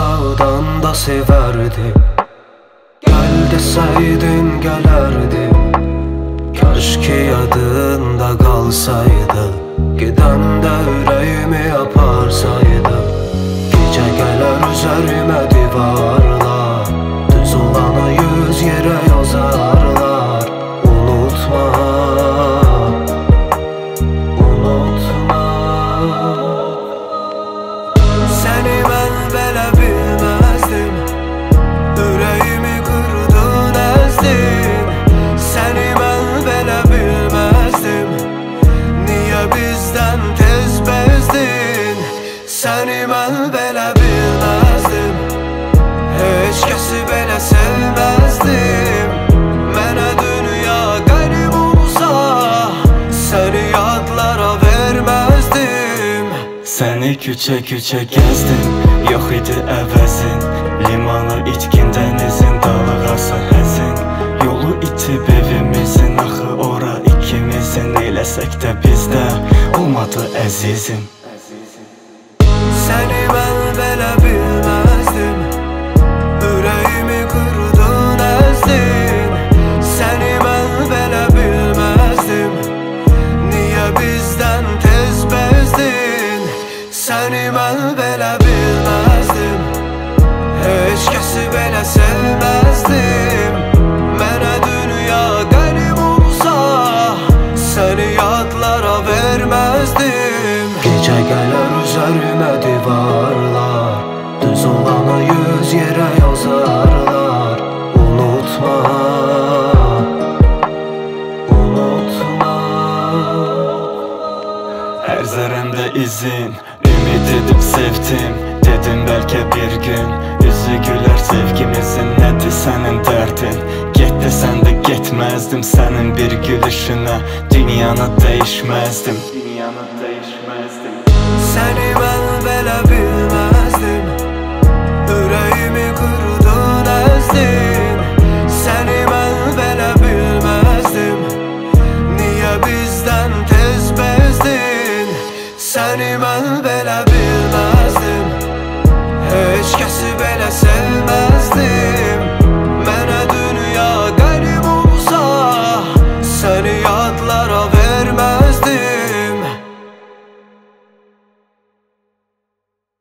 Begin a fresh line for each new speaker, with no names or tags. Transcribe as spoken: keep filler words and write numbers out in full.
aşağıdan da severdi. Gel deseydin gelerdi. Keşke yadında kalsaydı. Giden de yüreğimi yaparsaydı. Gece gelir üzerime divarlar. Düz olanı yüz yere yazarlar. Unutma, unutma. Seni ben belə bilmezdim. Yüreğimi kırdın, ezdin. Seni ben belə bilmezdim. Niye bizden tez bezdin? Seni ben belə bilmezdim. Hiç kesi belə sevmezdim. Mənə dünya qərib olsa, seni yadlara vermezdim.
Seni küçe küçe gezdim, yok idi əvəzin. Limanı itkin dənizin dalğası həzin. Yolu itib evimizin, axı ora ikimizin. Eləsək də bizdə olmadı əzizim.
Seni ben belə bilmezdim. Yüreğimi kırdın, ezdin. Seni ben belə bilmezdim. Niye bizden tez bezdin? Seni ben belə bilmezdim. Hiç kesi belə sevmezdim. Mənə dünya qərib olsa, seni yadlara vermezdim. Gece gelir üzerime divarlar. Düz olanı yüz yere yazarlar. Unutma, unutma.
Hər zərəmdə izin, ümid edib sevdim. Dedim bəlkə bir gün üzü gülər sevgimizin. Nədir sənin dərdin? Get desən də getməzdim. Sənin bir gülüşünə dünyanı dəyişməzdim.